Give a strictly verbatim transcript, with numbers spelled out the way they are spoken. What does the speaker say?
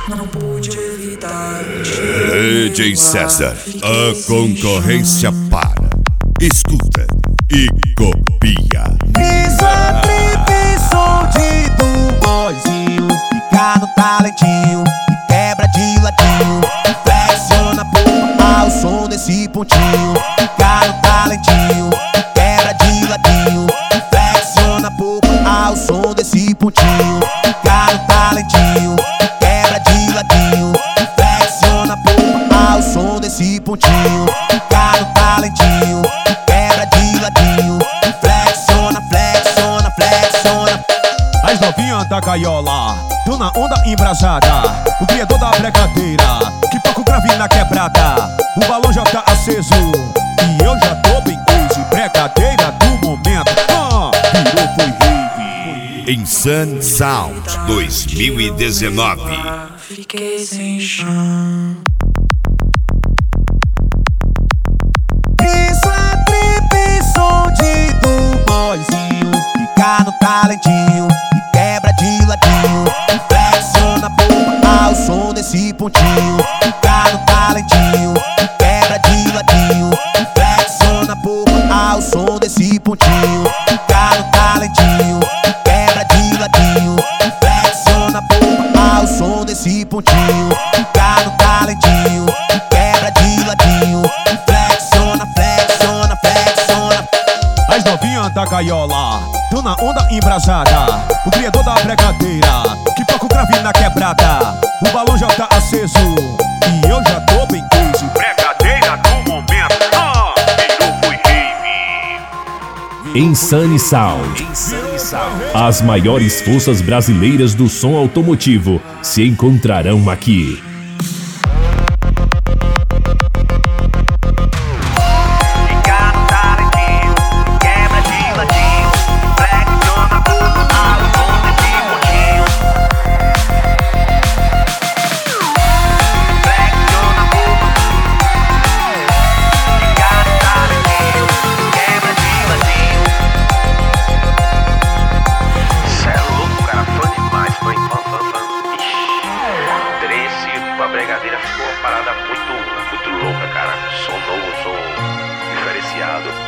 não pude evitar. D J César, a concorrência para. Escuta e copia. Isa Trip, som de do boyzinho, fica no talentinho e quebra de ladinho, flexiona a porra ao som desse pontinho. Fica no talentinho e quebra de ladinho, flexiona a porra ao som desse pontinho. Fica no talentinho e quebra de ladinho, flexiona a porra ao som desse pontinho. Fica no talentinho e quebra de ladinho, flexiona, flexiona, flexiona. As novinhas da gaiola, tô na onda embrasada, o criador da bregadeira, que toca o grave na quebrada. O balão já tá aceso e eu já tô bem crazy. Bregadeira do momento, ah, virou foi rave. Insane Sound dois mil e dezenove. Fiquei sem chão. Isso é trip, som de do boyzinho, fica no talentinho e quebra de ladinho, flexiona a porra ao som desse pontinho. Fica no talentinho e quebra de ladinho, flexiona a porra ao som desse pontinho. Fica no talentinho e quebra de ladinho, flexiona a porra ao som desse pontinho. Fica no talentinho e quebra de ladinho, flexiona, flexiona, flexiona. As novinhas da gaiola, tô na onda embrasada, o criador da bregadeira, que toca o grave na quebrada. O balão já tá aceso e eu já tô bem crazy. Bregadeira do momento, ah, virou foi rave. Insane Sound. As maiores forças brasileiras do som automotivo se encontrarão aqui.